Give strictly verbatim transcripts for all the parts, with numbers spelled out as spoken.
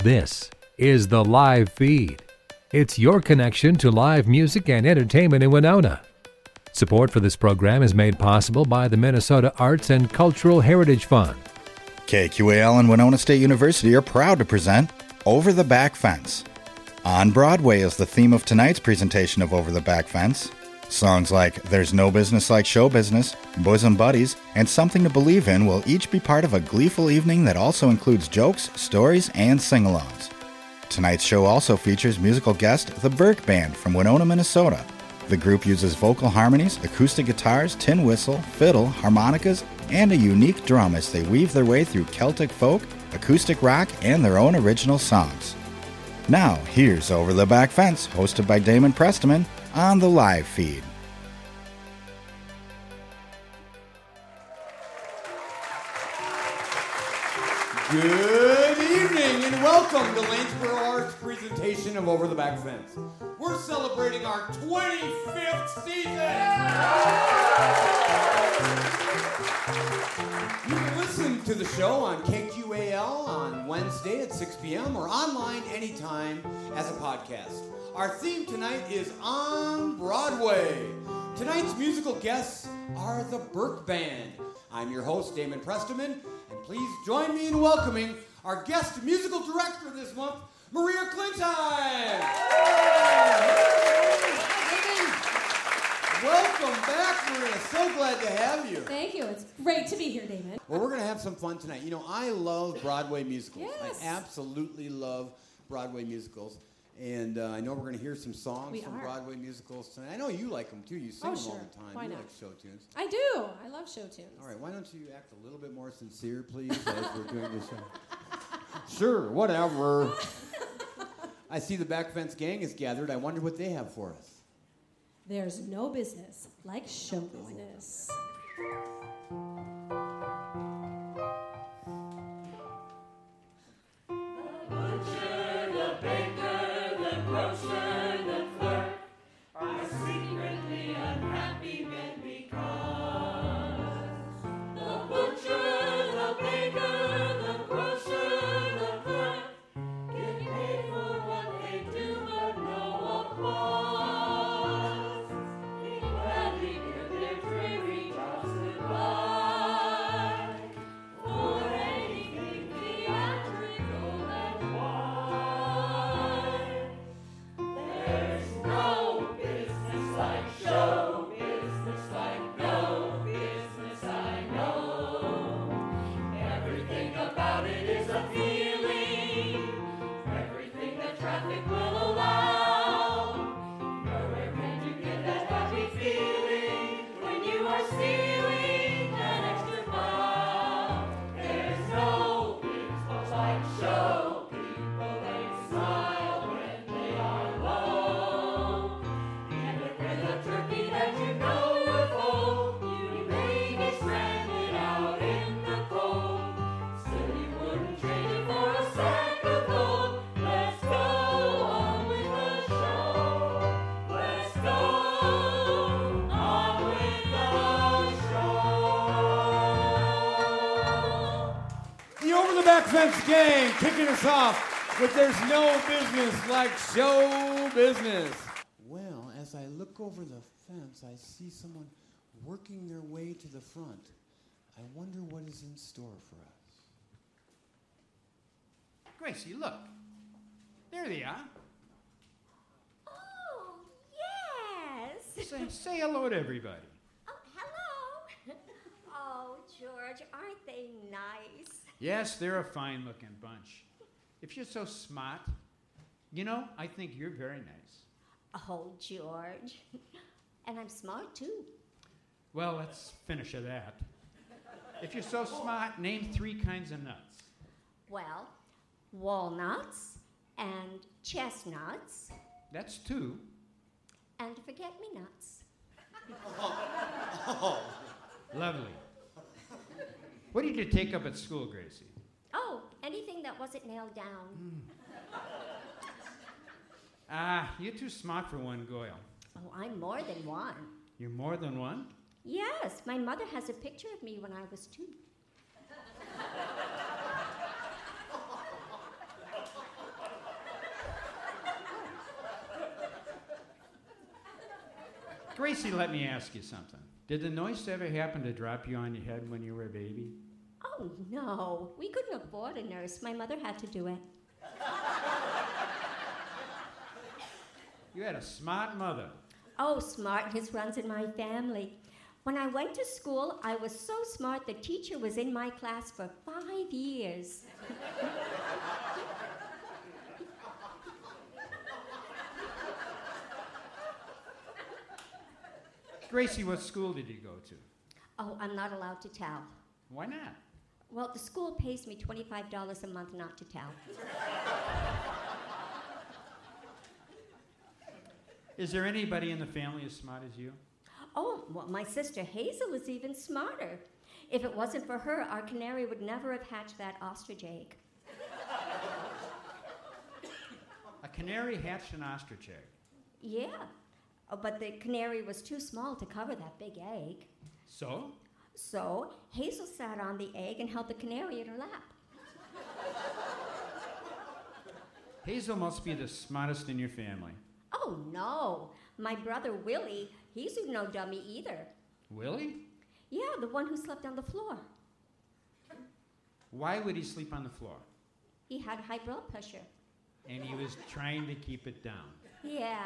This is the live feed. It's your connection to live music and entertainment in Winona. Support for this program is made possible by the Minnesota Arts and Cultural Heritage Fund. K Q A L and Winona State University are proud to present Over the Back Fence. On Broadway is the theme of tonight's presentation of Over the Back Fence. Songs like There's No Business Like Show Business, Bosom Buddies, and Something to Believe In will each be part of a gleeful evening that also includes jokes, stories, and sing-alongs. Tonight's show also features musical guest The Burke Band from Winona, Minnesota. The group uses vocal harmonies, acoustic guitars, tin whistle, fiddle, harmonicas, and a unique drum as they weave their way through Celtic folk, acoustic rock, and their own original songs. Now, here's Over the Back Fence, hosted by Damon Prestiman, on the live feed. Good evening and welcome to Lanesboro Arts' presentation of Over the Back Fence. We're celebrating our twenty-fifth season! You can listen to the show on K Q A L on Wednesday at six p.m. or online anytime as a podcast. Our theme tonight is On Broadway. Tonight's musical guests are the Burke Band. I'm your host, Damon Prestiman, and please join me in welcoming our guest musical director this month, Maria Clinton. Welcome back, Maria. So glad to have you. Thank you. It's great to be here, Damon. Well, we're going to have some fun tonight. You know, I love Broadway musicals. Yes. I absolutely love Broadway musicals. And uh, I know we're going to hear some songs We from are. Broadway musicals tonight. I know you like them, too. You sing Oh, them all sure. the time. Why you not? like show tunes. I do. I love show tunes. All right, why don't you act a little bit more sincere, please, as we're doing this show? Sure, whatever. I see the Back Fence gang is gathered. I wonder what they have for us. There's no business like show business. Back Fence gang kicking us off with There's No Business Like Show Business. Well, as I look over the fence, I see someone working their way to the front. I wonder what is in store for us. Gracie, look. There they are. Oh, yes. Say, say hello to everybody. Oh, hello. Oh, George, aren't they nice? Yes, they're a fine-looking bunch. If you're so smart, you know, I think you're very nice. Oh, George. And I'm smart, too. Well, let's finish at that. If you're so smart, name three kinds of nuts. Well, walnuts and chestnuts That's two. and forget-me-nots. Lovely. What did you take up at school, Gracie? Oh, anything that wasn't nailed down. Ah, you're too smart for one Goyle. Oh, I'm more than one. You're more than one? Yes, my mother has a picture of me when I was two. Gracie, let me ask you something. Did the nurse ever happen to drop you on your head when you were a baby? Oh, no. We couldn't afford a nurse. My mother had to do it. You had a smart mother. Oh, smartness runs in my family. When I went to school, I was so smart the teacher was in my class for five years. Gracie, what school did you go to? Oh, I'm not allowed to tell. Why not? Well, the school pays me twenty-five dollars a month not to tell. Is there anybody in the family as smart as you? Oh, well, my sister Hazel is even smarter. If it wasn't for her, our canary would never have hatched that ostrich egg. A canary hatched an ostrich egg. Yeah, oh, but the canary was too small to cover that big egg. So? So Hazel sat on the egg and held the canary in her lap. Hazel must be the smartest in your family. Oh, no. My brother Willie, he's no dummy either. Willie? Yeah, the one who slept on the floor. Why would he sleep on the floor? He had high blood pressure. And he was trying to keep it down. Yeah.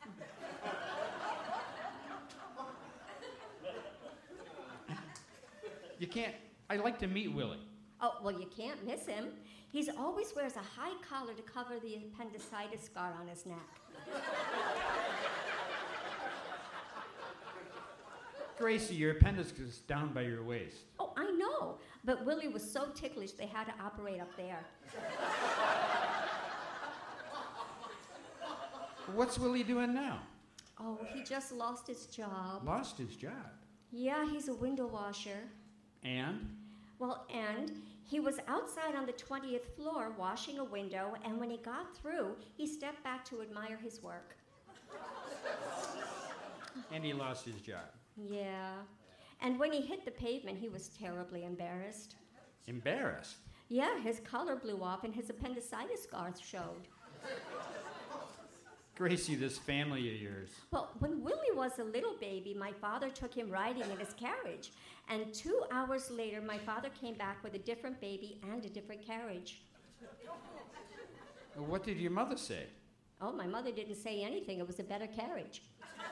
You can't... I'd like to meet Willie. Oh, well, you can't miss him. He's always wears a high collar to cover the appendicitis scar on his neck. Gracie, your appendix is down by your waist. Oh, I know. But Willie was so ticklish they had to operate up there. What's Willie doing now? Oh, he just lost his job. Lost his job. Yeah, he's a window washer. And? Well, and he was outside on the twentieth floor washing a window, and when he got through, he stepped back to admire his work. And he lost his job. Yeah. And when he hit the pavement, he was terribly embarrassed. Embarrassed? Yeah, his collar blew off and his appendicitis scars showed. Gracie, this family of yours. Well, when Willie was a little baby, my father took him riding in his carriage. And two hours later, my father came back with a different baby and a different carriage. What did your mother say? Oh, my mother didn't say anything. It was a better carriage.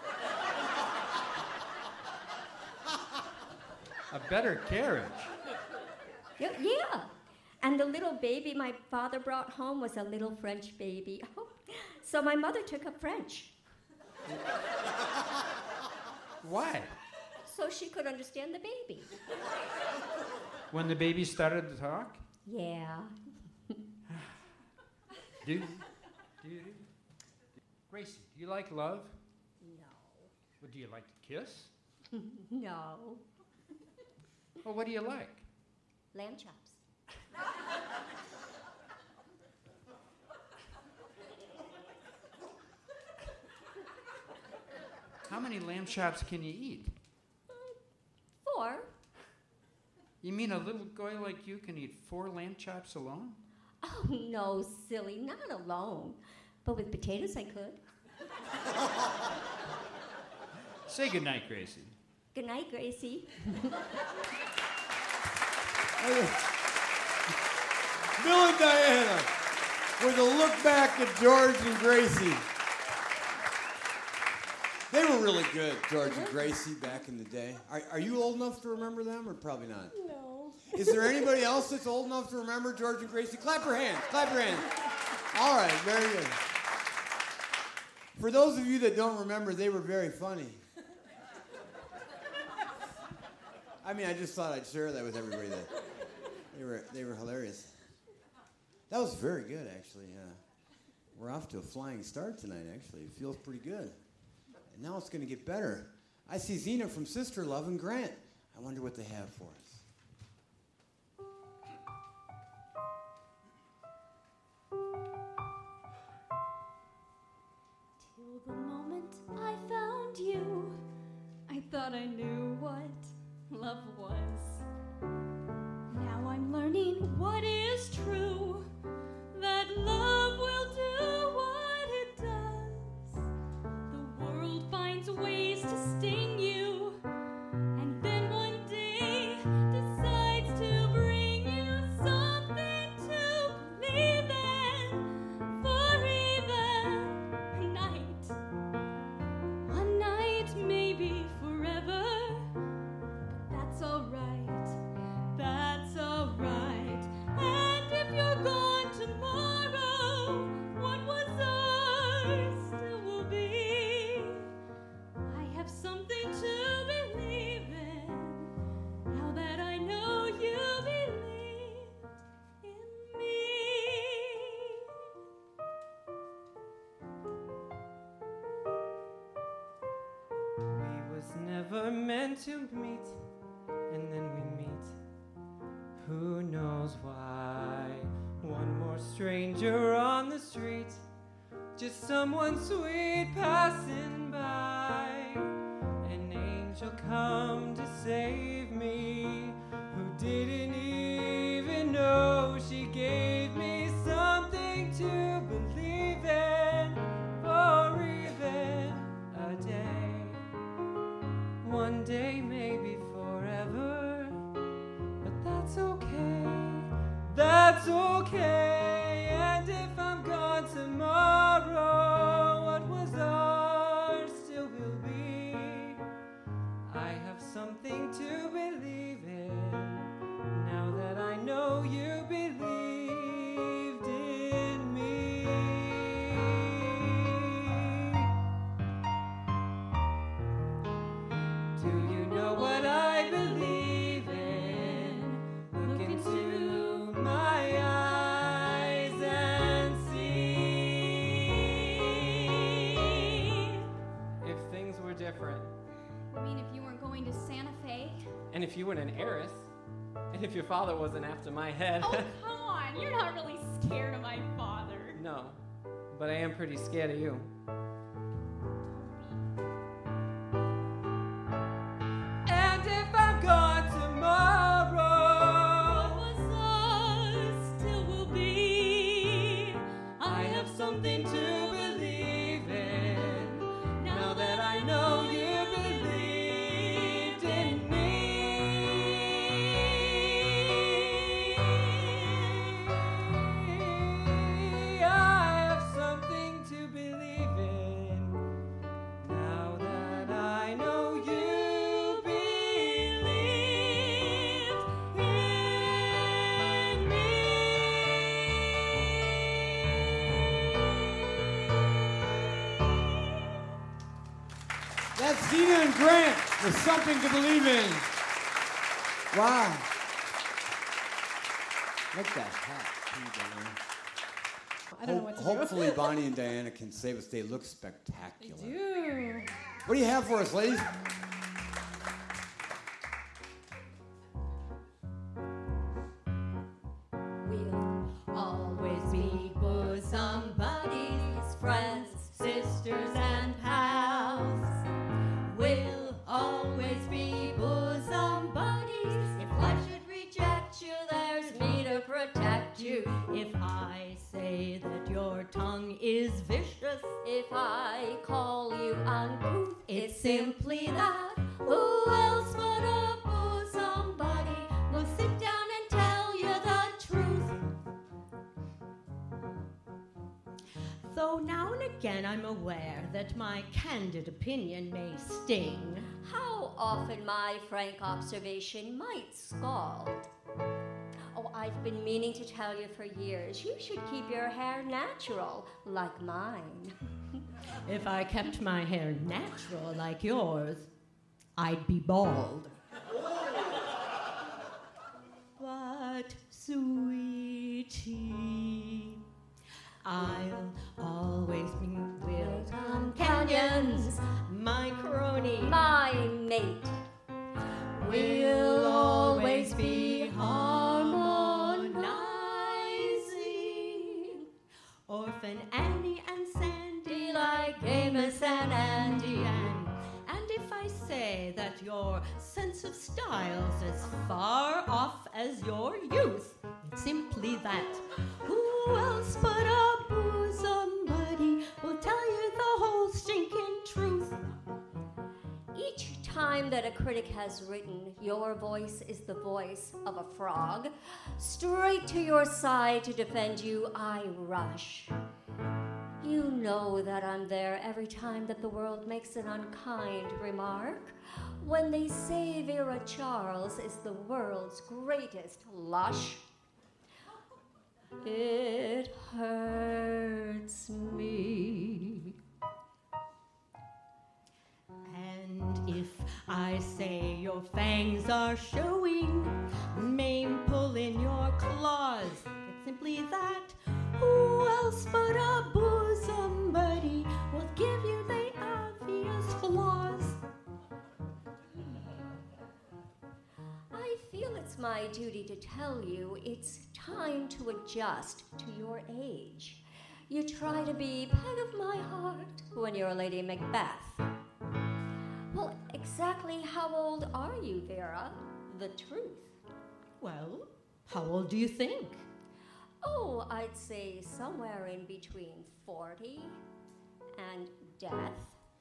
A better carriage? Yeah, yeah. And the little baby my father brought home was a little French baby. So my mother took up French. Why? So she could understand the baby. When the baby started to talk? Yeah. Do, do, do. Gracie, do you like love? No. Well, do you like to kiss? No. Well, what do you like? Lamb chops. How many lamb chops can you eat? Four. You mean a little guy like you can eat four lamb chops alone? Oh, no, silly, not alone. But with potatoes, I could. Say goodnight, Gracie. Good night, Gracie. Bill and Diana with a look back at George and Gracie. They were really good, George and Gracie, back in the day. Are, are you old enough to remember them, or probably not? No. Is there anybody else that's old enough to remember George and Gracie? Clap your hands. Clap your hands. All right, very good. For those of you that don't remember, they were very funny. I mean, I just thought I'd share that with everybody. That they were they were hilarious. That was very good, actually. Uh, we're off to a flying start tonight. Actually, it feels pretty good. And now it's going to get better. I see Zena from Sister Love and Grant. I wonder what they have for us. Till the moment I found you, I thought I knew what love was. Now I'm learning what is true, that love will do what it does. The world finds ways to meant to meet, and then we meet. Who knows why? One more stranger on the street, just someone sweet passing by. An angel come to save me, who didn't even know she gave me something to believe in for even a day. One day, maybe forever, but that's okay, that's okay. And if I'm gone tomorrow, what was ours still will be. I have something to believe in, now that I know you believed in me. Do you know what I believe in? Look into my eyes and see. If things were different, I mean, if you weren't going to Santa Fe? and if you weren't an heiress, and if your father wasn't after my head. Oh, come on. You're not really scared of my father. No, but I am pretty scared of you. And if I'm gone tomorrow, What was ours still will be. I have something to believe in, now that I know you believed in me. I have something to believe in, now that I know you believed in me. That's Zena and Grant with Something to Believe in. Wow. Like that hat, too, Diana. I don't know what to Hopefully do. Bonnie and Diana can save us. They look spectacular. They do. What do you have for us, ladies? We'll always be bosom buddies, friends, sisters, and pals. We'll always be bosom buddies. If life should reject you, there's me to protect you. If I say that your tongue is vicious, if I call you uncouth, it's simply that. Who else but a bosom buddy will sit down and tell you the truth? Though now and again I'm aware that my candid opinion may sting. How often my frank observation might scald. Oh, I've been meaning to tell you for years, you should keep your hair natural, like mine. If I kept my hair natural like yours, I'd be bald. But, sweetie, I'll always be with companions, my crony, my mate. We'll always be harmonizing. Orphan Annie and Sandy, like Amos and Andy. And, and if I say that your sense of style's as far off as your youth, it's simply that. Who else but a bosom buddy will tell you the whole stinking truth? Each time that a critic has written, your voice is the voice of a frog. Straight to your side to defend you, I rush. You know that I'm there every time that the world makes an unkind remark. When they say Vera Charles is the world's greatest lush. It hurts me. And if I say your fangs are showing, maim pull in your claws, it's simply that. Who else but a bosom buddy will give you the obvious flaws? my duty to tell you it's time to adjust to your age. You try to be peg of my heart when you're Lady Macbeth. Well, exactly how old are you, Vera? The truth. Well, how old do you think? Oh, I'd say somewhere in between forty and death.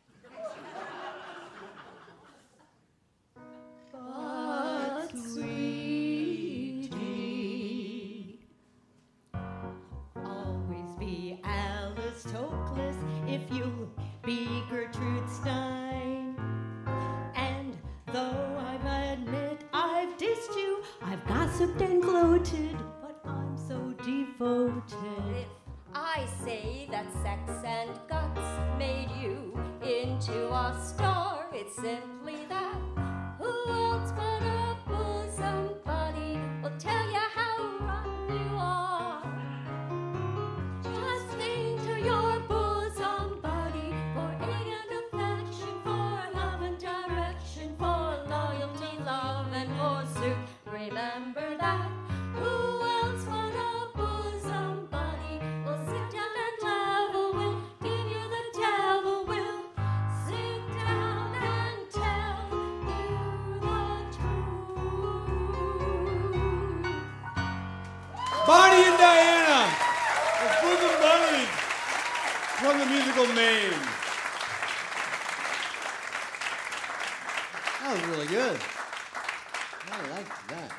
But sweetie, always be Alice Toklas if you'll be Gertrude Stein. And though I've admit I've dissed you, I've gossiped and gloated, but I'm so devoted. If I say that sex and guts made you into a star, it's simply that. Who else but a bosom buddy will tell you how rotten you are? Just think to your bosom buddy for aid and affection, for love and direction, for loyalty, love, and pursuit. Remember that. Who else but a bosom buddy will sit down and devil will give you the devil will sit down and tell you the truth. Bonnie and Diana, the Bosom Buddies from the musical Maine. That was really good. I liked that.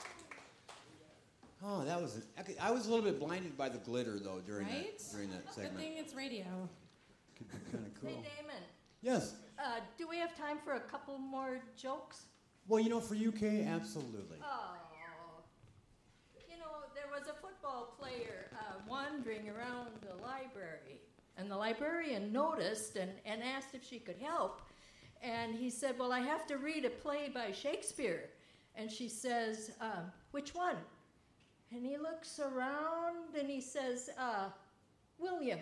Oh, that was. An, I was a little bit blinded by the glitter though during Right? that during that Good segment. thing it's radio. Could be kind of cool. Hey, Damon, Yes. uh, do we have time for a couple more jokes? Well, you know, for U K, absolutely. Oh, you know, there was a football player uh, wandering around the library, and the librarian noticed and, and asked if she could help. And he said, well, I have to read a play by Shakespeare. And she says, um, which one? And he looks around and he says, uh, William.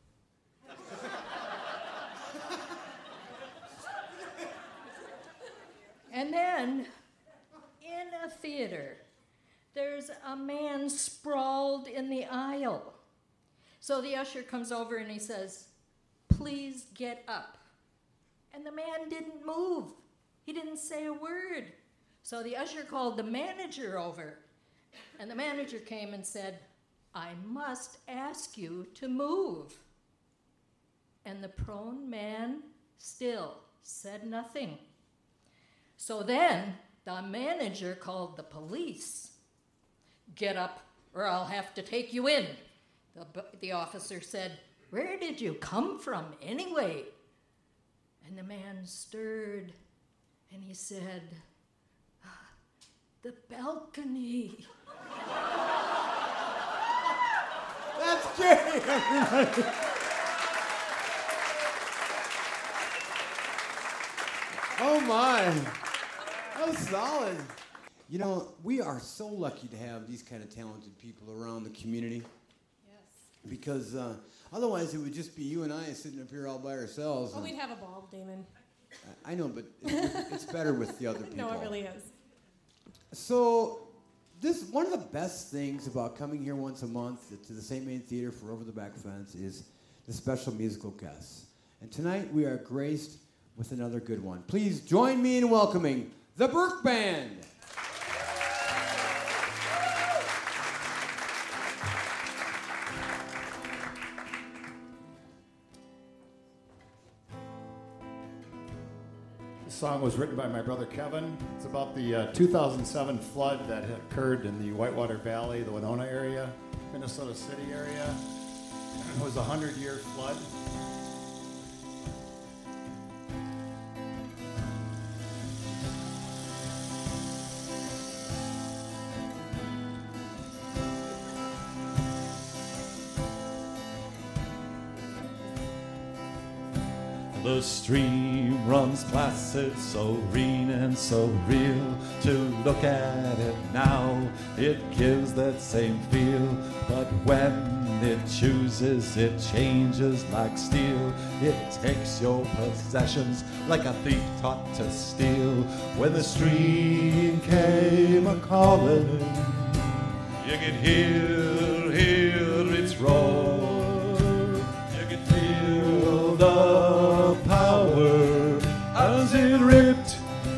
And then, in a theater, there's a man sprawled in the aisle. So the usher comes over and he says, please get up. And the man didn't move. He didn't say a word. So the usher called the manager over. And the manager came and said, I must ask you to move. And the prone man still said nothing. So then the manager called the police. Get up or I'll have to take you in. The, the officer said, where did you come from anyway? And the man stirred and he said, the balcony. That's great, everybody. Oh my, that was solid. You know, we are so lucky to have these kind of talented people around the community. Yes. Because uh, otherwise it would just be you and I sitting up here all by ourselves. Oh, and we'd have a ball, Damon. I I know, but it's, it's better with the other people. No, it really is. So, this one of the best things about coming here once a month to the Saint Main Theater for Over the Back Fence is the special musical guests. And tonight we are graced with another good one. Please join me in welcoming the Burke Band. This song was written by my brother Kevin. It's about the uh, two thousand seven flood that had occurred in the Whitewater Valley, the Winona area, Minnesota City area. It was a hundred-year flood. The stream runs placid, so green and so real. To look at it now, it gives that same feel. But when it chooses, it changes like steel. It takes your possessions like a thief taught to steal. When the stream came a-calling, you could hear, hear its roar. You could feel the power as it ripped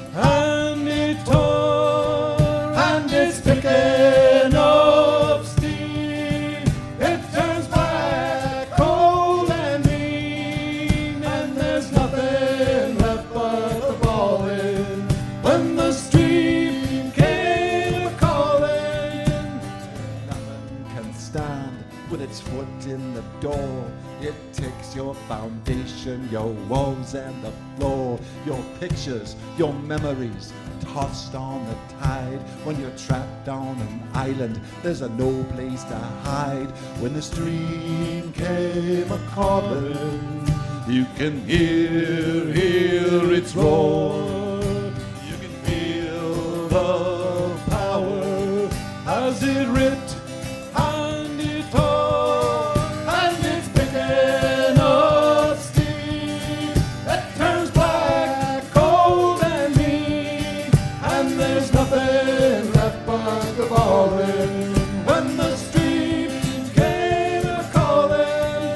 and it tore, and it's picking up steam. It turns black, cold and mean, and there's nothing left but the balling. When the stream came a-calling, nothing can stand with its foot in the door. It takes your foundation, your walls and the floor, your pictures, your memories, tossed on the tide. When you're trapped on an island, there's a no place to hide. When the stream came a-calling, you can hear, hear its roar. You can feel the power as it ripped and it tore, and it's picking up steam. It turns black, cold and mean, and there's nothing left but the balling. When the stream came a-calling,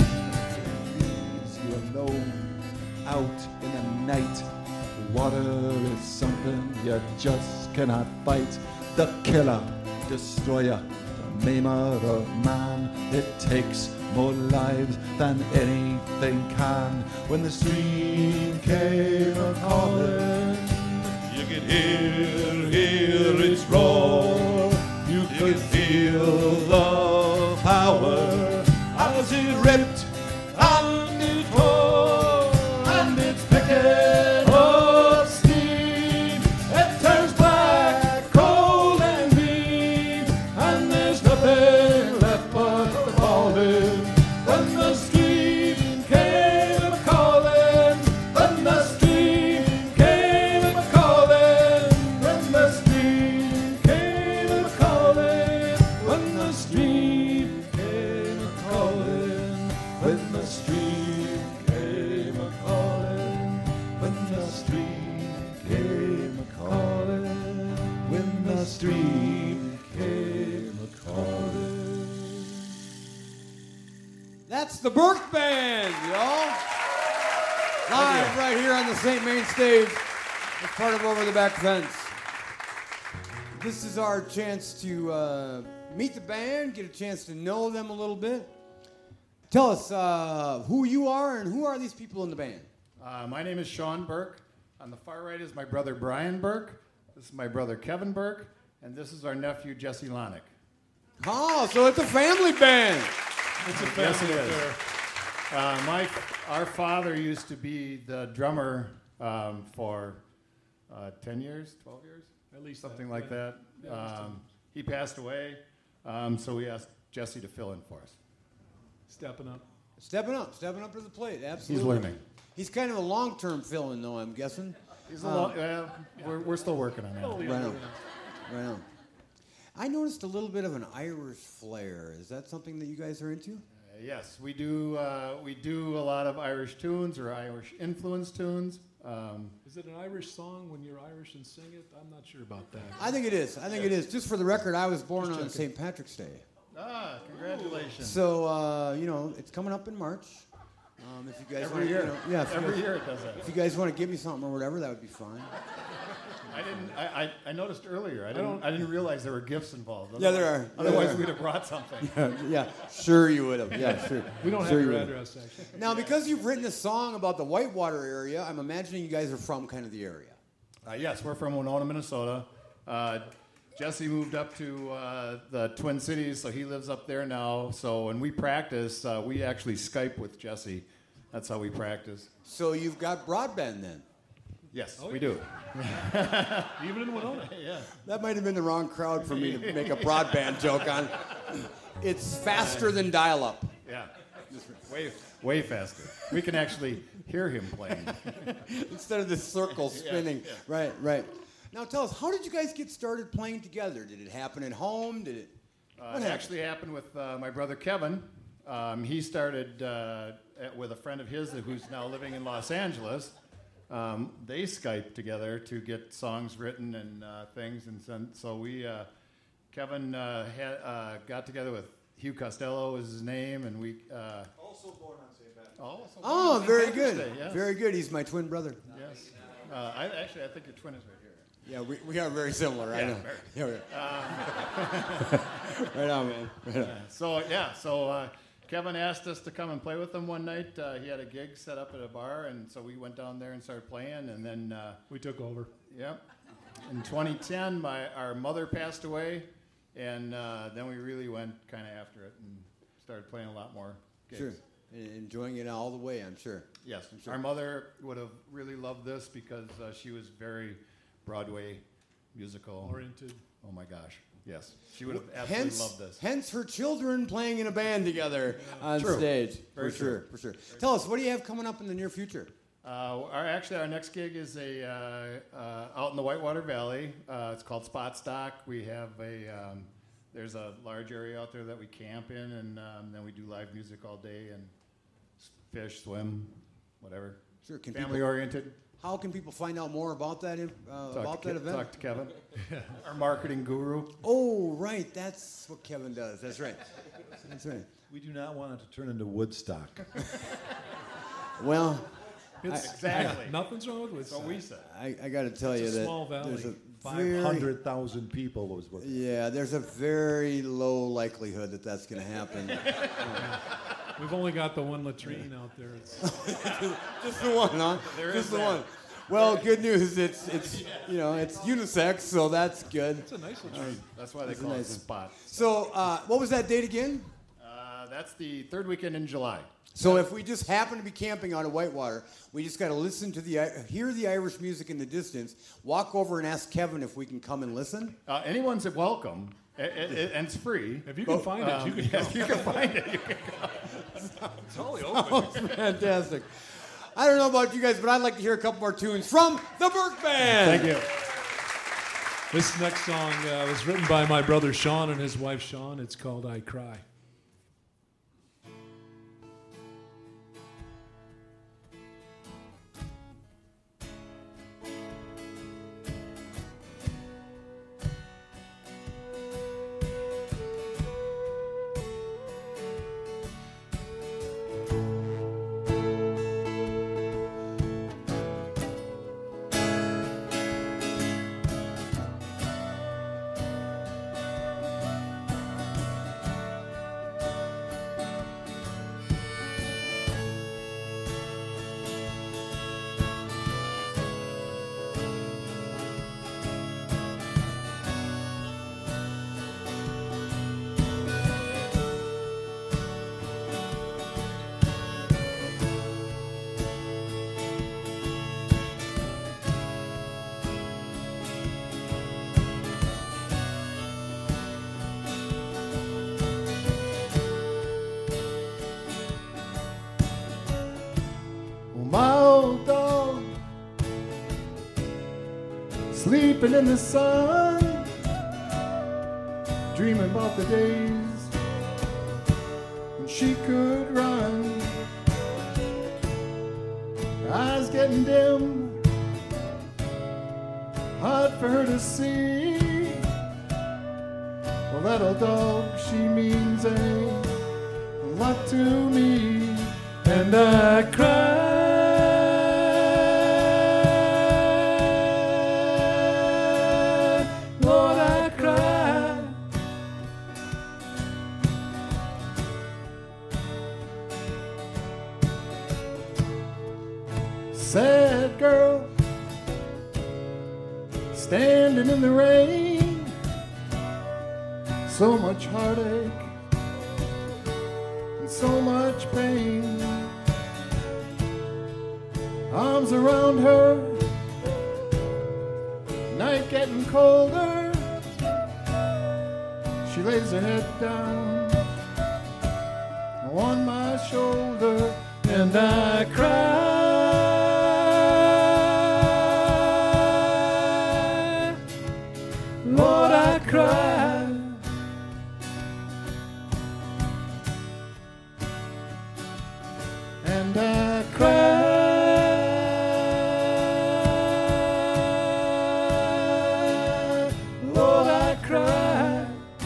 leaves you alone out in the night. Water is something you just cannot fight. The killer, destroyer, the maimer of man. It takes more lives than anything can. When the stream came a-calling, you could hear, hear its roar. You could feel the power as it ripped and it tore, and it's picking up steam. It turns black, cold and mean, and there's nothing left but the balling. When the stream came a-calling, when the stream came a-calling, when the stream came a-calling, when the stream came a-calling, when the stream came a-calling, when the stream came a-calling, when the stream came a-calling. That's the Burke Band, y'all. Live right here on the Saint Main stage as part of Over the Back Fence. This is our chance to uh, meet the band, get a chance to know them a little bit. Tell us uh, who you are and who are these people in the band? Uh, my name is Sean Burke. On the far right is my brother Brian Burke. This is my brother Kevin Burke. And this is our nephew Jesse Lonick. Oh, so it's a family band. It's a yes, it is. Uh, my, our father used to be the drummer um, for uh, ten years, twelve years? At least something that, like yeah. that. Yeah, um, he passed away, um, so we asked Jesse to fill in for us. Stepping up. Stepping up, stepping up to the plate, absolutely. He's learning. He's kind of a long-term fill-in, though, I'm guessing. He's a Um, long, uh, we're, we're still working on that. Oh, yeah. Right on. Right on. I noticed a little bit of an Irish flair. Is that something that you guys are into? Uh, yes, we do. Uh, we do a lot of Irish tunes or Irish influence tunes. Um, Is it an Irish song when you're Irish and sing it? I'm not sure about that. I think it is. I think it is. Just for the record, I was born Just on checking. Saint Patrick's Day. ah, congratulations! So, uh, you know, it's coming up in March. Um, if you guys Every wanna, year. you know, yeah, if you Every guys- year it does that. If you guys want to give me something or whatever, that would be fine. I didn't. I, I, I noticed earlier. I didn't. I, didn't realize there were gifts involved. Yeah, there are. Yeah, Otherwise, there are. we'd have brought something. Yeah, sure you would have. Yeah, sure. We don't Sure have you your would have. address, actually. Now, because you've written a song about the Whitewater area, I'm imagining you guys are from kind of the area. Uh, yes, we're from Winona, Minnesota. Uh, Jesse moved up to uh, the Twin Cities, so he lives up there now. So when we practice, uh, we actually Skype with Jesse. That's how we practice. So you've got broadband then? Yes, Oh, we yeah. do. Even in Winona. Yeah. That might have been the wrong crowd for me to make a broadband joke on. It's faster than dial-up. Yeah. Way, way faster. We can actually hear him playing. Instead of this circle spinning. Yeah, yeah. Right, right. Now tell us, how did you guys get started playing together? Did it happen at home? Did it? Uh, what it happened? actually happened with uh, my brother Kevin. Um, he started uh, at, with a friend of his who's now living in Los Angeles. Um, they Skyped together to get songs written and uh, things, and so, so we, uh, Kevin uh, had, uh, got together with Hugh Costello was his name, and we. Uh, also born on Saint Patrick's Day. Also Oh, born on very Saint good. Patrick's Day, yes. Very good. He's my twin brother. Yes. Uh, I, actually, I think your twin is right here. Yeah, we, we are very similar. I Yeah, know. very. Yeah, right. right on, man. Right on. Yeah, so yeah, so uh, Kevin asked us to come and play with him one night. Uh, he had a gig set up at a bar, and so we went down there and started playing. And then uh, We took over. Yep. In twenty ten, my our mother passed away, and uh, then we really went kind of after it and started playing a lot more gigs. Sure. And enjoying it all the way, I'm sure. Yes. I'm sure. Our mother would have really loved this because uh, she was very Broadway musical Oriented. Oh my gosh. Yes. She would have absolutely hence, loved this. Hence her children playing in a band together on True. stage. Very for true. sure, for sure. Tell us, what do you have coming up in the near future? Uh, our, actually, our next gig is a uh, uh, out in the Whitewater Valley. Uh, it's called Spot Stock. We have a um, there's a large area out there that we camp in, and um, then we do live music all day and s- fish, swim, whatever. Sure. Can Family people- oriented. How can people find out more about that inf- uh, Talk about to that Ke- event? Talk to Kevin, our marketing guru. Oh, right. That's what Kevin does. That's right. That's right. We do not want it to turn into Woodstock. Well, It's, I- Exactly. Nothing's wrong with Woodstock. So we said. I, I got to tell It's you a that small valley. there's a Five very, hundred thousand people was what. yeah, there's a very low likelihood that that's going to happen. We've only got the one latrine out there. It's, Just the one, huh? There Just is the that. one. Well, good news. It's it's you know it's unisex, so that's good. it's a nice latrine. That's why they That's a call nice it one. Spot. So, uh, what was that date again? Uh, that's the third weekend in July. So, if we just happen to be camping out of Whitewater, we just got to listen to the I- hear the Irish music in the distance. Walk over and ask Kevin if we can come and listen. Uh, anyone's welcome, a- a- a- and it's free. If you can But, find it, you um, can yeah, go. if you can find it, you can go. It's totally open. Fantastic. I don't know about you guys, but I'd like to hear a couple more tunes from the Burke Band. Thank you. This next song uh, was written by my brother Sean and his wife Sean. It's called I Cry. My old dog, sleeping in the sun, dreaming about the days when she could run. Eyes getting dim, hard for her to see. Well, that old dog, she means a lot to me, and I cry. Lord, I cry. Sad girl, standing in the rain, so much heartache and so much pain. Arms around her, night getting colder. She lays her head down on my shoulder, and I cry. and I cry. Oh, I cry.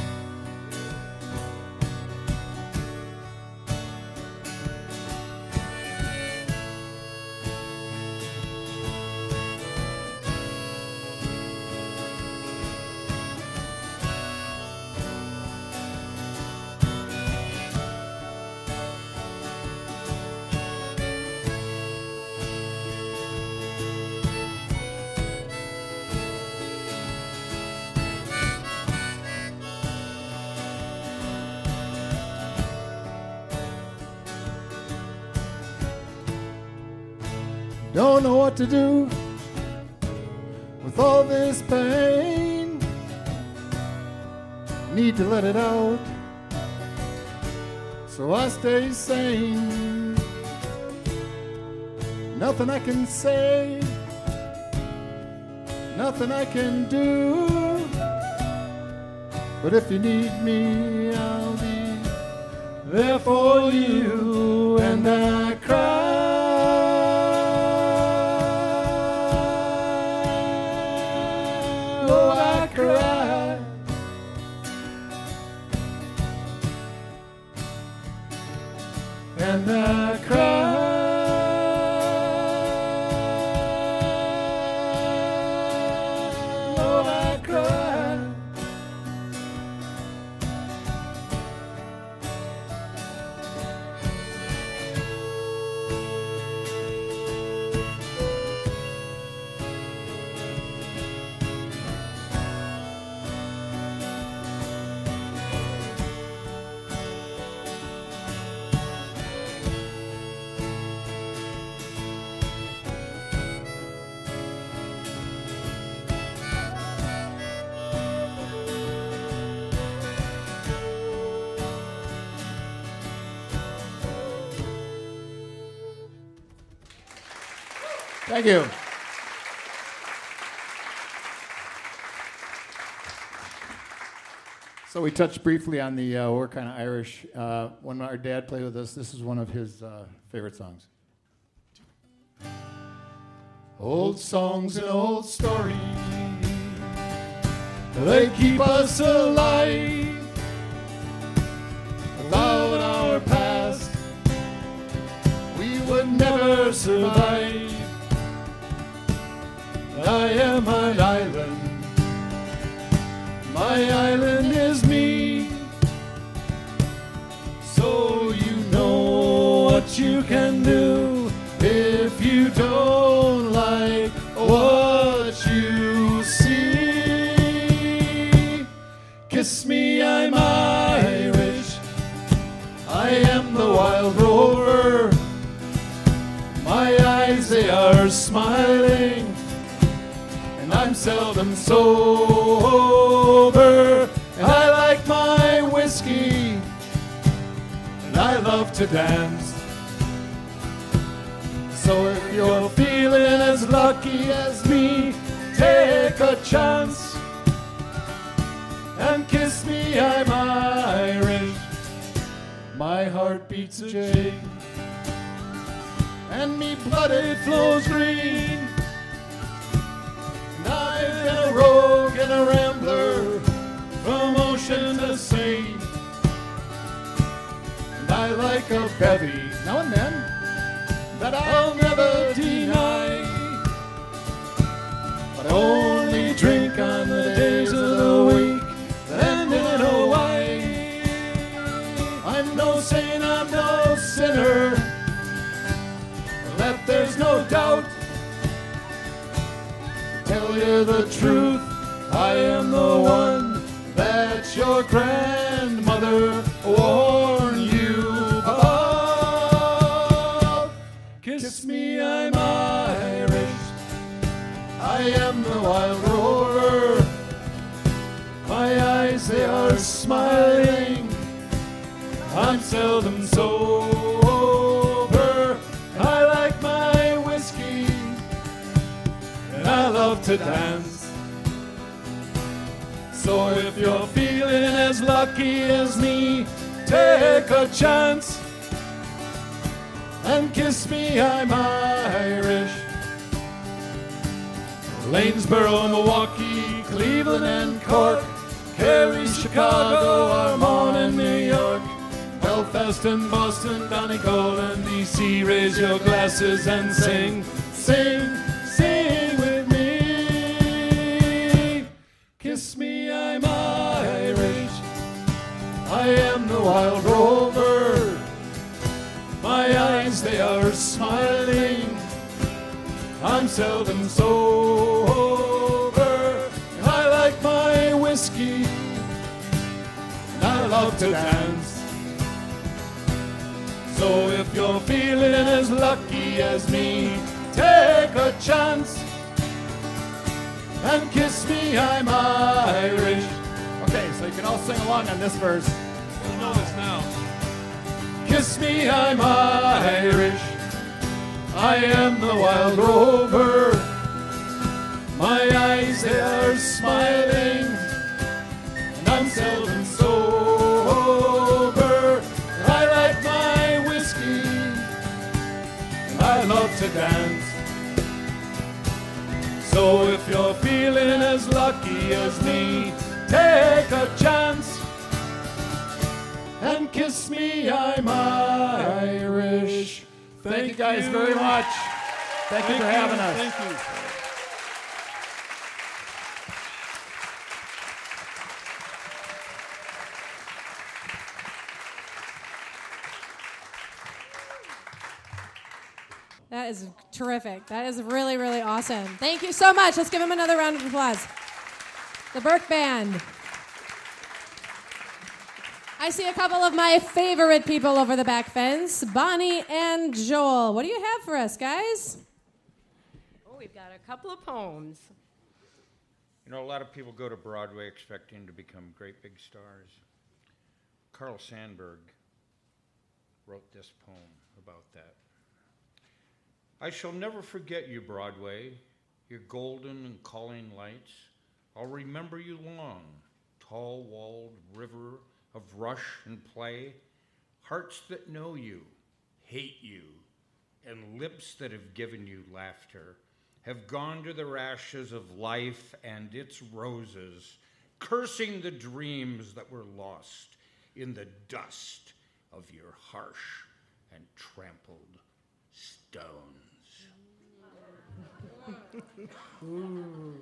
Don't know what to do with all this pain. Need to let it out, so I stay sane. Nothing I can say, nothing I can do. But if you need me, I'll be there for you. And I cry. Oh, I cry. And I cry. Oh, I cry. Thank you. So we touched briefly on the uh, We're Kind of Irish. Uh, when our dad played with us, this is one of his uh, favorite songs. Old songs and old stories, they keep us alive. Without our past, we would never survive. I am an island, my island is me. So you know what you can do if you don't like what you see. Kiss me, I'm Irish, I am the wild rover. My eyes, they are smiling, I'm seldom sober, and I like my whiskey, and I love to dance. So if you're feeling as lucky as me, take a chance and kiss me, I'm Irish. My heart beats a J, and me blood it flows green. I've been a rogue and a rambler from ocean to sea, and I like a bevy now and then that I'll never deny, but I only drink on the days of the week and in Hawaii. I'm no saint, I'm no sinner, that there's no doubt. Tell you the truth, I am the one that your grandmother warned you about. Kiss me, I'm Irish, I am the wild rover. My eyes, they are smiling, I'm seldom sober. I like my whiskey, I love to dance. So if you're feeling as lucky as me, take a chance and kiss me, I'm Irish. Lanesboro, Milwaukee, Cleveland and Cork, Cary, Chicago, Armagh and New York, Belfast and Boston, Donegal and D C, raise your glasses and sing, sing, sing with me. Kiss me, I'm Irish. I am the wild rover. My eyes, they are smiling. I'm seldom sober. I like my whiskey. I love to dance. So if you're feeling as lucky as me, take a chance and kiss me, I'm Irish. Okay, so you can all sing along on this verse. You'll know this now. Kiss me, I'm Irish. I am the wild rover. My eyes, they are smiling, and I'm seldom sober. I like my whiskey, and I love to dance. So if you're feeling as lucky as me, take a chance and kiss me, I'm Irish. Thank, Thank you guys you. very much. Thank, Thank you for you. having us. Thank you. That is terrific. That is really, really awesome. Thank you so much. Let's give them another round of applause. The Burke Band. I see a couple of my favorite people over the back fence, Bonnie and Joel. What do you have for us, guys? Oh, we've got a couple of poems. You know, a lot of people go to Broadway expecting to become great big stars. Carl Sandburg wrote this poem about that. I shall never forget you, Broadway, your golden and calling lights. I'll remember you long, tall-walled river of rush and play, hearts that know you, hate you, and lips that have given you laughter, have gone to the ashes of life and its roses, cursing the dreams that were lost in the dust of your harsh and trampled stones. Ooh.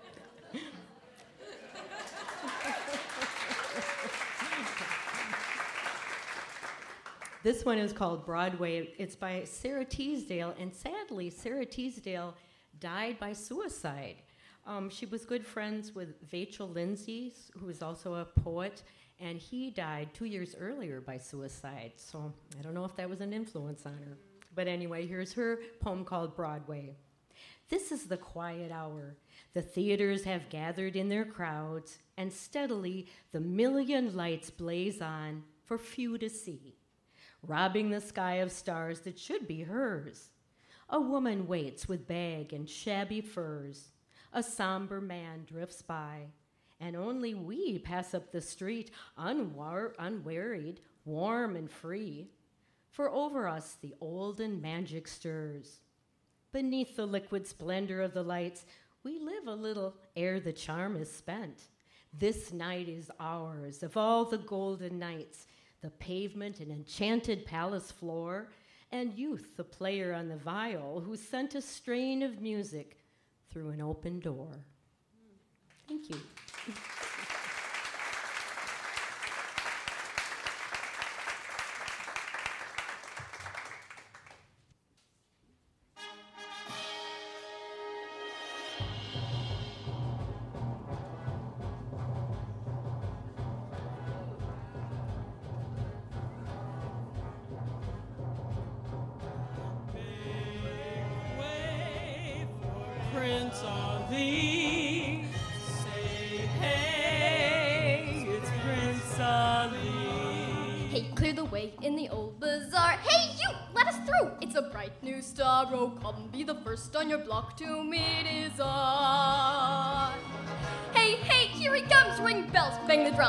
This one is called Broadway. It's by Sarah Teasdale, and sadly, Sarah Teasdale died by suicide. Um, she was good friends with Vachel Lindsay, who is also a poet, and he died two years earlier by suicide. So I don't know if that was an influence on her. But anyway, here's her poem called Broadway. This is the quiet hour. The theaters have gathered in their crowds, and steadily the million lights blaze on for few to see, robbing the sky of stars that should be hers. A woman waits with bag and shabby furs. A somber man drifts by, and only we pass up the street unwar- unwearied, warm and free. For over us the olden magic stirs. Beneath the liquid splendor of the lights, we live a little ere the charm is spent. This night is ours, of all the golden nights, the pavement an enchanted palace floor, and youth the player on the viol who sent a strain of music through an open door. Thank you. Prince on thee, say hey, it's Prince Ali. Hey, clear the way in the old bazaar. Hey, you, let us through. It's a bright new star. Oh, come be the first on your block to meet his eye. Hey, hey, here he comes. Ring bells, bang the drums.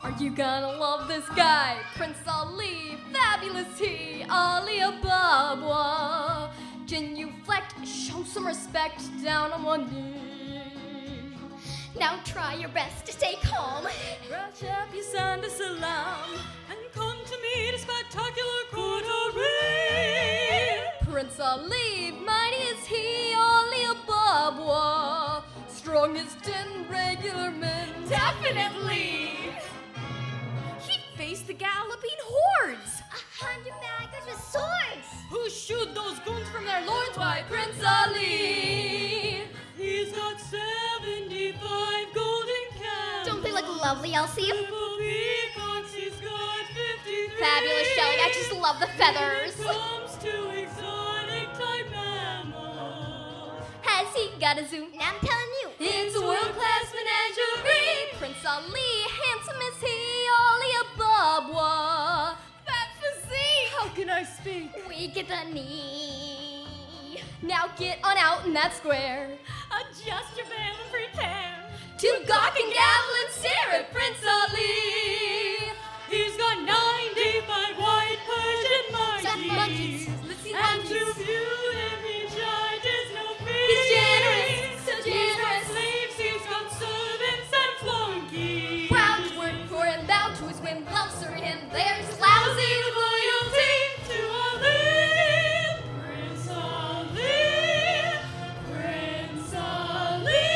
Are you gonna love this guy? Prince Ali, fabulous he, Ali Ababa. Genuflect, show some respect, down on one knee. Now try your best to stay calm. Brush up your Sunday salam and come to meet a spectacular coterie. Prince Ali, mighty is he, Ali Ababa. Strongest in regular men, definitely. He faced the galloping hordes. A hundred baggers with swords. Who shoot those goons from their lords? Why, Prince Ali. He's got seventy-five golden cans. Don't they look lovely, Elsie? Purple peacocks, he's got fifty-three. Fabulous, Shelley. I just love the feathers. When it comes to exotic type mammals. Has he got a zoo? Now I'm telling you. It's a world-class menagerie. Prince Ali, handsome as he, Ali Ababa. Fat physique. How can I speak? Weak at the knee. Now get on out in that square. Adjust your veil and prepare To gawk and gabble and stare at Prince Ali. He's got ninety-five white Persian monkeys. monkeys. Let's see the And monkeys. to view them each eye is no fee. He's generous, so He's got generous. slaves, he's got servants and flunkies. Proud to work for him, bound to his whim, love serve him. There's lousy loyalty to Ali. Prince Ali. Prince Ali.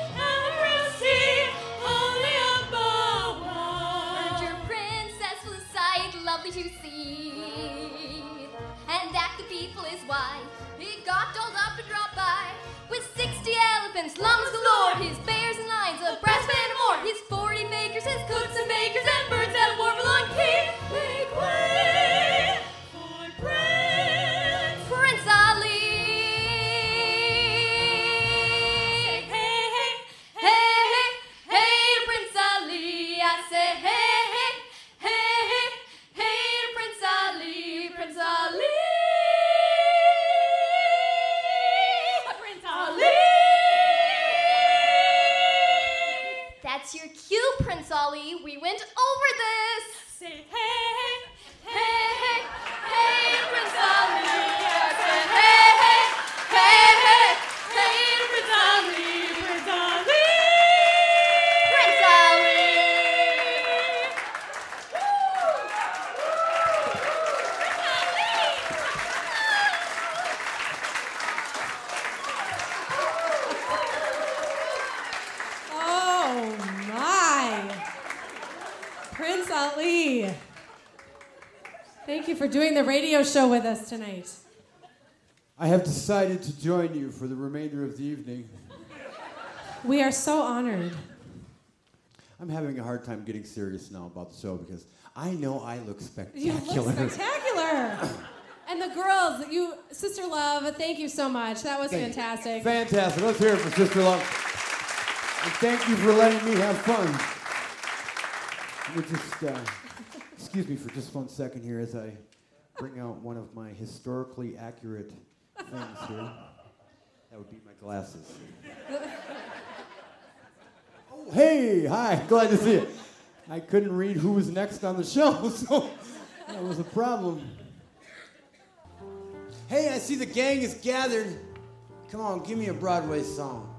And your princess was a sight lovely to see. And that the people is why he got dolled up and dropped by. With sixty elephants, llamas galore, his bears and lions, a brass band and more, his forty makers, his cooks and bakers, and birds that warble on key. Make way for Prince, Prince Ali. Hey, hey, hey, hey, hey, Prince Ali. I say, hey, hey, hey, hey, hey, Prince Ali, Prince Ali. Prince Ali. That's your cue, Prince Ali. We went over this. Say, hey, hey, hey, hey, Prince Ali. I say, hey, hey, hey, hey, hey, Prince Ali, Prince Ali. Prince Ali. Oh my! Prince Ali. Thank you for doing the radio show with us tonight. I have decided to join you for the remainder of the evening. We are so honored. I'm having a hard time getting serious now about the show because I know I look You spectacular. look spectacular. And the girls, you, Sister Love, thank you so much. That was Thank you. fantastic. Fantastic. Let's hear it for Sister Love. And thank you for letting me have fun. Let me just, uh, excuse me for just one second here as I bring out one of my historically accurate things here. That would be my glasses. Oh, hey, hi, glad to see you. I couldn't read who was next on the show, so that was a problem. Hey, I see the gang is gathered. Come on, give me a Broadway song.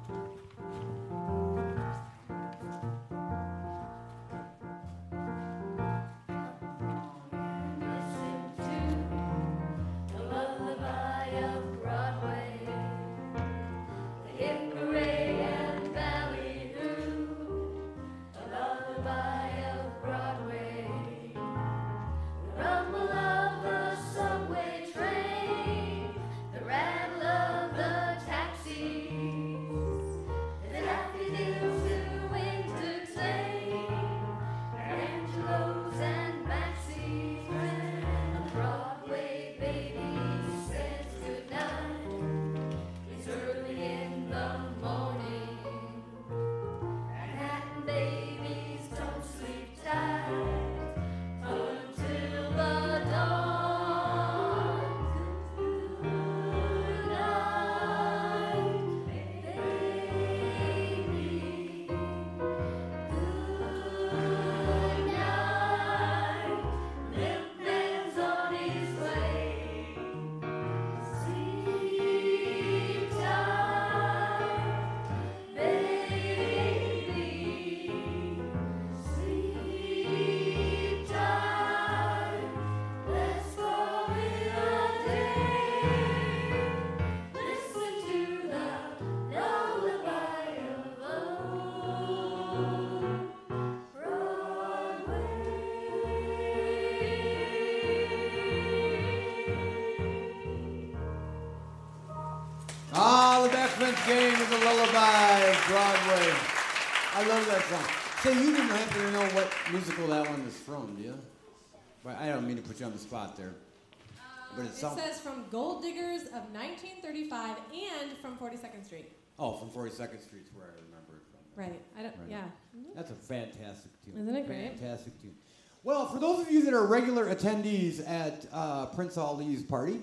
the Back Fence Gang with the Lullaby of Broadway. I love that song. Say, you didn't happen to know what musical that one is from, do you? Well, I don't mean to put you on the spot there. But it's It some- says from Gold Diggers of nineteen thirty-five and from forty-second Street. Oh, from forty-second Street's where I remember it from. Right. I don't. Right. Yeah. That's a fantastic tune. Isn't it great? Fantastic tune. Well, for those of you that are regular attendees at uh, Prince Ali's party,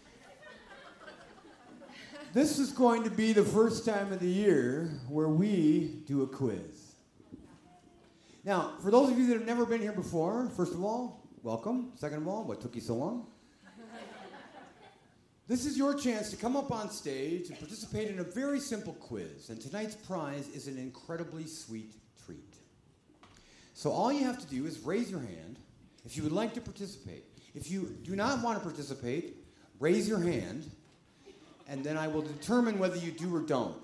this is going to be the first time of the year where we do a quiz. Now, for those of you that have never been here before, first of all, welcome. Second of all, what took you so long? This is your chance to come up on stage and participate in a very simple quiz. And tonight's prize is an incredibly sweet treat. So all you have to do is raise your hand if you would like to participate. If you do not want to participate, raise your hand, and then I will determine whether you do or don't.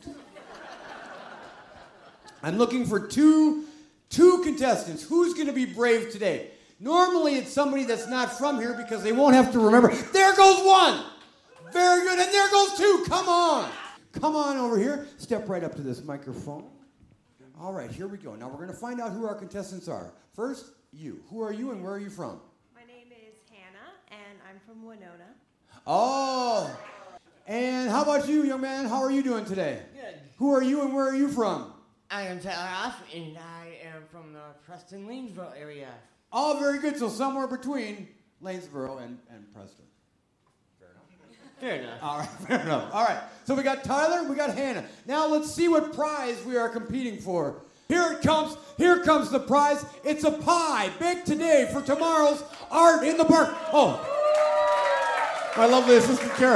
I'm looking for two, two contestants. Who's going to be brave today? Normally it's somebody that's not from here because they won't have to remember. There goes one! Very good, and there goes two. Come on. Come on over here. Step right up to this microphone. All right, here we go. Now we're going to find out who our contestants are. First, you. Who are you and where are you from? My name is Hannah, and I'm from Winona. Oh. And how about you, young man? How are you doing today? Good. Who are you and where are you from? I am Tyler Off, and I am from the Preston Lanesboro area. Oh, very good. So somewhere between Lanesboro and, and Preston. Fair enough. All right, fair enough. All right, so we got Tyler, we got Hannah. Now let's see what prize we are competing for. Here it comes. Here comes the prize. It's a pie baked today for tomorrow's Art in the Park. Oh, my lovely assistant, Kara.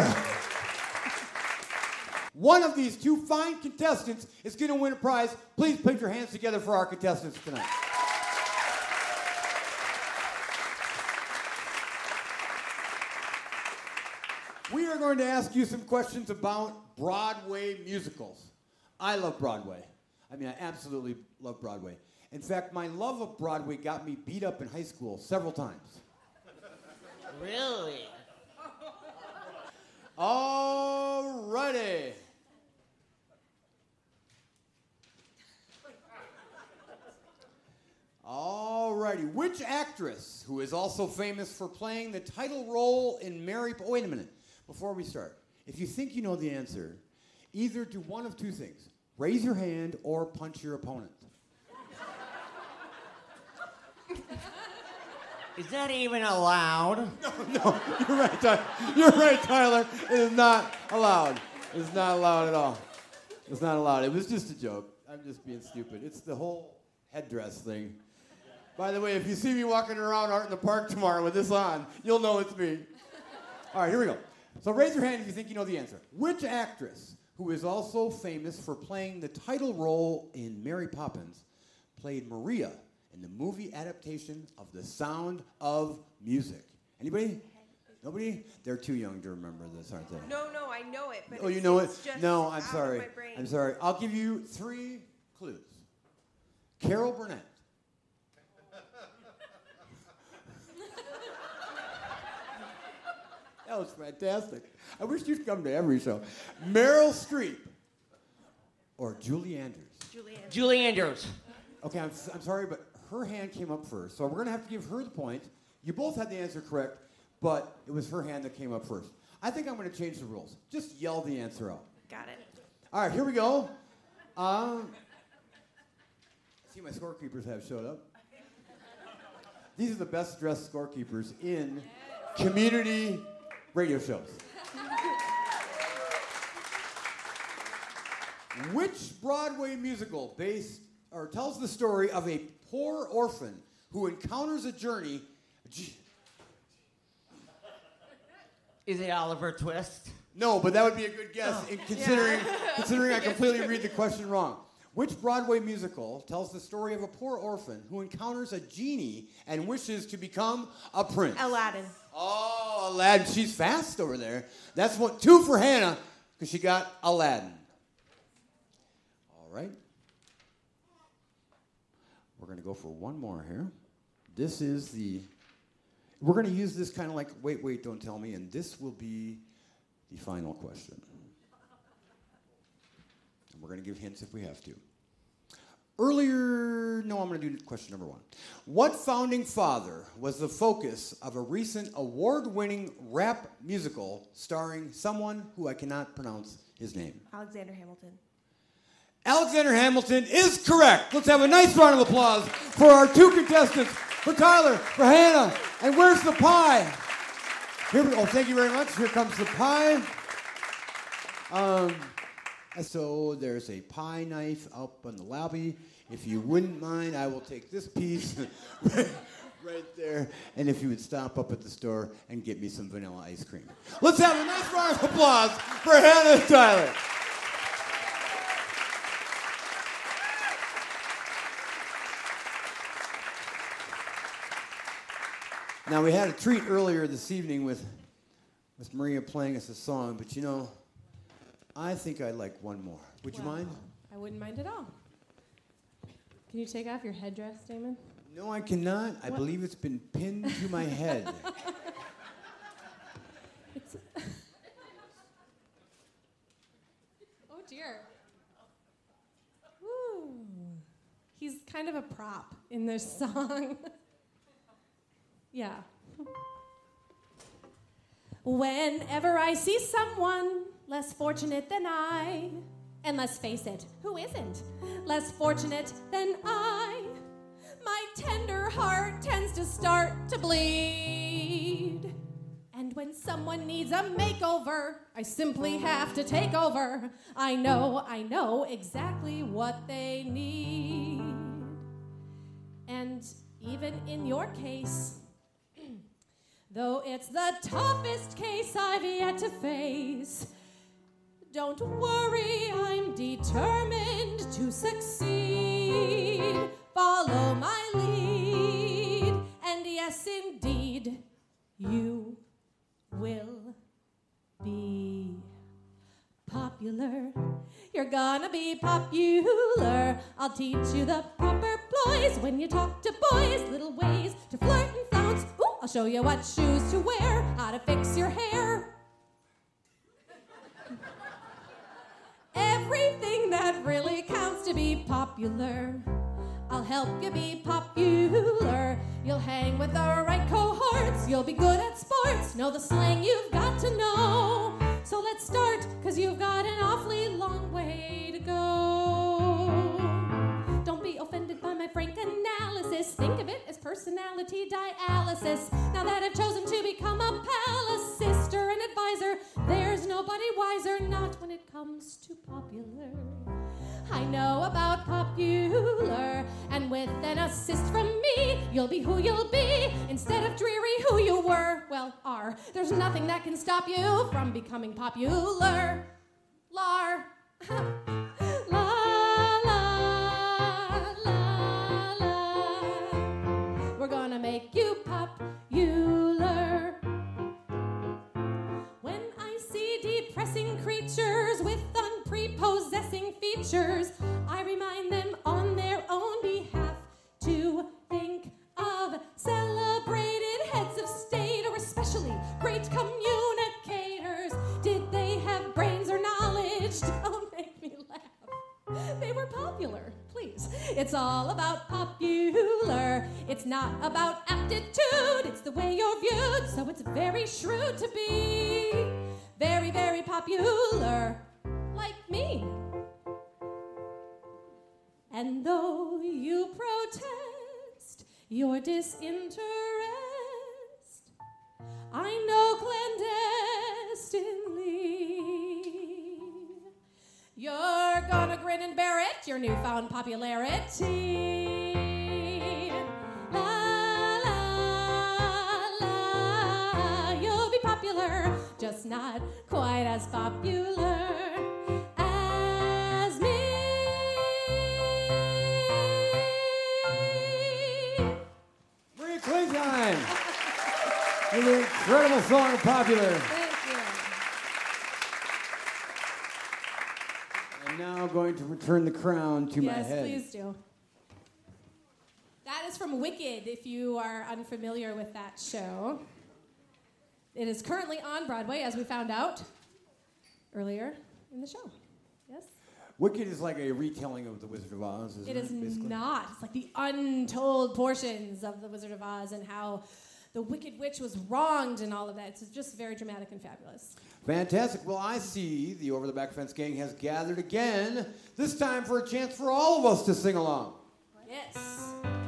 One of these two fine contestants is going to win a prize. Please put your hands together for our contestants tonight. We are going to ask you some questions about Broadway musicals. I love Broadway. I mean, I absolutely love Broadway. In fact, my love of Broadway got me beat up in high school several times. Really? All righty. All righty. Which actress, who is also famous for playing the title role in Mary... Po- Wait a minute. Before we start, if you think you know the answer, either do one of two things. Raise your hand or punch your opponent. Is that even allowed? No, no, you're right, Tyler. You're right, Tyler. It is not allowed. It's not allowed at all. It's not allowed. It was just a joke. I'm just being stupid. It's the whole headdress thing. By the way, if you see me walking around Art in the Park tomorrow with this on, you'll know it's me. All right, here we go. So raise your hand if you think you know the answer. Which actress, who is also famous for playing the title role in Mary Poppins, played Maria in the movie adaptation of The Sound of Music? Anybody? Nobody? They're too young to remember this, aren't they? No, no, I know it, but Oh, you it's, know it? it's just No, I'm out of sorry. my brain. I'm sorry. I'll give you three clues. Carol Burnett. That was fantastic. I wish you'd come to every show. Meryl Streep. Or Julie Andrews. Julie Andrews. Julie Andrews. Okay, I'm, I'm sorry, but her hand came up first. So we're going to have to give her the point. You both had the answer correct, but it was her hand that came up first. I think I'm going to change the rules. Just yell the answer out. Got it. All right, here we go. Um, see, my scorekeepers have showed up. These are the best dressed scorekeepers in community radio shows. Which Broadway musical based or tells the story of a poor orphan who encounters a journey? G- Is it Oliver Twist? No, but that would be a good guess, Oh. in considering Yeah. considering I completely read the question wrong. Which Broadway musical tells the story of a poor orphan who encounters a genie and wishes to become a prince? Aladdin. Oh, Aladdin. She's fast over there. That's what two for Hannah, because she got Aladdin. All right. We're going to go for one more here. This is the... We're going to use this kind of like, wait, wait, don't tell me, and this will be the final question. And we're going to give hints if we have to. Earlier, no, I'm going to do question number one. What founding father was the focus of a recent award-winning rap musical starring someone who I cannot pronounce his name? Alexander Hamilton. Alexander Hamilton is correct. Let's have a nice round of applause for our two contestants, for Tyler, for Hannah. And where's the pie? Here we go. Oh, thank you very much. Here comes the pie. Um, so there's a pie knife up on the lobby. If you wouldn't mind, I will take this piece right, right there. And if you would stop up at the store and get me some vanilla ice cream. Let's have a nice round of applause for Hannah and Tyler. Now, we had a treat earlier this evening with, with Maria playing us a song, but you know, I think I'd like one more. Would well, you mind? I wouldn't mind at all. Can you take off your headdress, Damon? No, I cannot. What? I believe it's been pinned to my head. It's oh, dear. Woo. He's kind of a prop in this song. Yeah. Whenever I see someone less fortunate than I, and let's face it, who isn't less fortunate than I, my tender heart tends to start to bleed. And when someone needs a makeover, I simply have to take over. I know, I know exactly what they need. And even in your case, though it's the toughest case I've yet to face, don't worry, I'm determined to succeed. Follow my lead, and yes, indeed, you will be popular. You're gonna be popular. I'll teach you the proper ploys when you talk to boys, little ways to flirt and flounce. Ooh, I'll show you what shoes to wear, how to fix your hair. Everything that really counts to be popular. I'll help you be popular. You'll hang with the right cohorts. You'll be good at sports. Know the slang you've got to know. So let's start, cause you've got an awfully long way to go. Don't be offended by my frank analysis. Think of it as personality dialysis. Now that I've chosen to become a pal, a sister, an advisor, there's nobody wiser, not when it comes to popular. I know about popular, and with an assist from me, you'll be who you'll be, instead of dreary who you were, well, are. There's nothing that can stop you from becoming popular. Lar. La, la, la, la. We're gonna make you popular. When I see depressing creatures with unprepossessing features, I remind them on their own behalf to think of celebrated heads of state, or especially great communicators. Did they have brains or knowledge? Don't make me laugh. They were popular, please. It's all about popular. It's not about aptitude. It's the way you're viewed, so it's very shrewd to be very, very popular, like me. And though you protest your disinterest, I know clandestinely you're gonna grin and bear it, your newfound popularity. La, la, la, you'll be popular, just not quite as popular as me. Maria Clementine with an incredible song of Popular. Thank you. I'm now going to return the crown to yes, my head. Yes, please do. That is from Wicked, if you are unfamiliar with that show. It is currently on Broadway, as we found out earlier in the show. Yes? Wicked is like a retelling of The Wizard of Oz, isn't it? It is basically? not. It's like the untold portions of The Wizard of Oz and how the Wicked Witch was wronged and all of that. It's just very dramatic and fabulous. Fantastic. Well, I see the Over the Back Fence gang has gathered again, this time for a chance for all of us to sing along. Yes.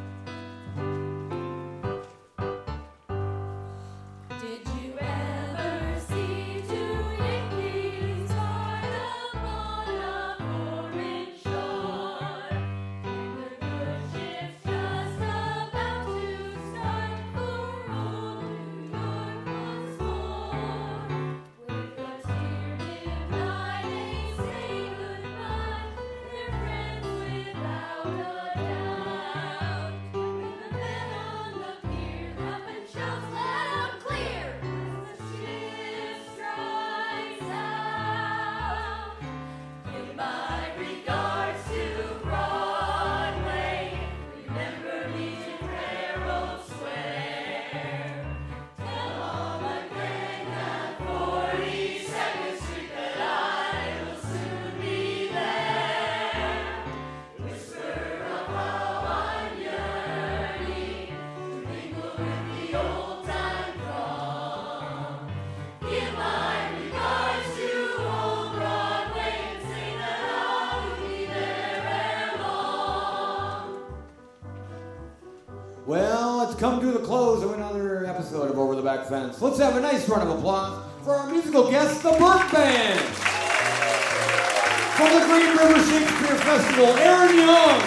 Well, it's come to the close of another episode of Over the Back Fence. Let's have a nice round of applause for our musical guest, the Burke Band. From the Green River Shakespeare Festival, Aaron Young.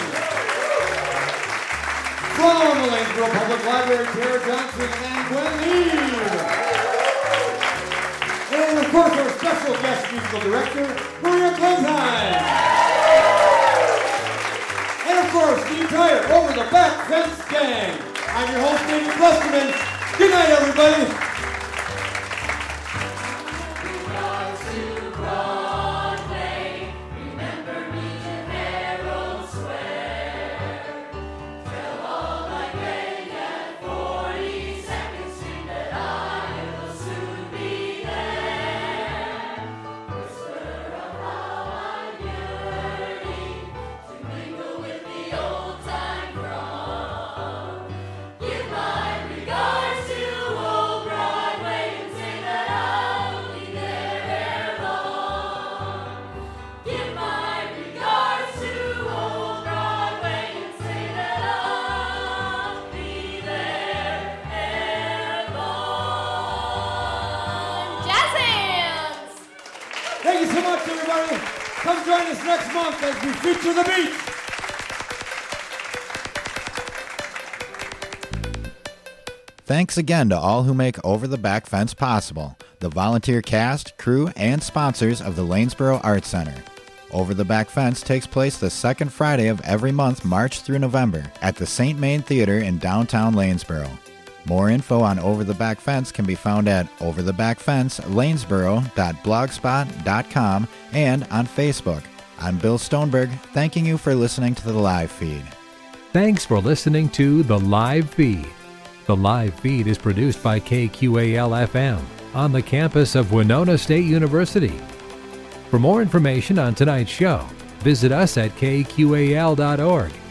From the Lanesboro Public Library, Tara Johnson and Gwen Eve. And of course, our special guest musical director, Maria Klentheim. And of course, the entire Over the Back Fence gang. I'm your host, David Westerman. Good night, everybody. Thank you so much, everybody. Come join us next month as we feature the beach. Thanks again to all who make Over the Back Fence possible, the volunteer cast, crew, and sponsors of the Lanesboro Arts Center. Over the Back Fence takes place the second Friday of every month, March through November, at the Saint Main Theater in downtown Lanesboro. More info on Over the Back Fence can be found at over the back fence lanesboro dot blogspot dot com and on Facebook. I'm Bill Stoneberg, thanking you for listening to the live feed. Thanks for listening to The Live Feed. The live feed is produced by K Q A L F M on the campus of Winona State University. For more information on tonight's show, visit us at K Q A L dot org.